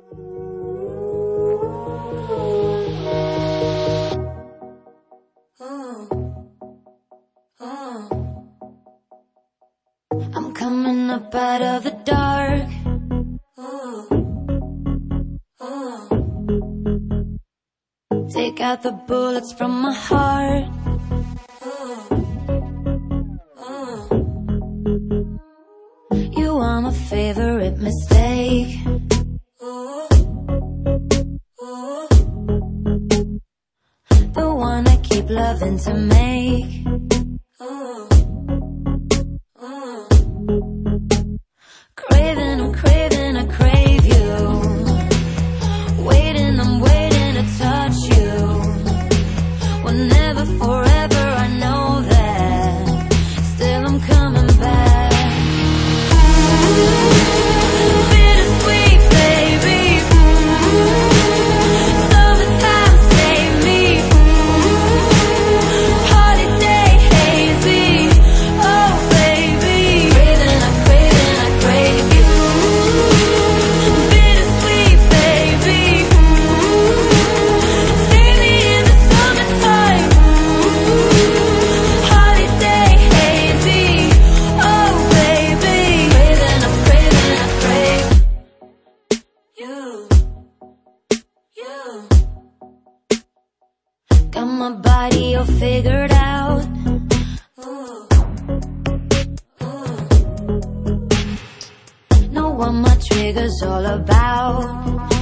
I'm coming up out of the dark. Take out the bullets from my heart. You are my favorite mistake. The one I keep loving to make. Craving, I'm craving, I crave you. Waiting, I'm waiting to touch you. Well, never forever, I know that. Still I'm coming back. Bittersweet, baby. Summertime, save me. Holiday, hazy. Oh, baby. Craving, I crave you. Bittersweet, baby. Save me in the summertime. Holiday, hazy. Oh, baby. Craving, I crave you. Got my body all figured out. Know what my trigger's all about.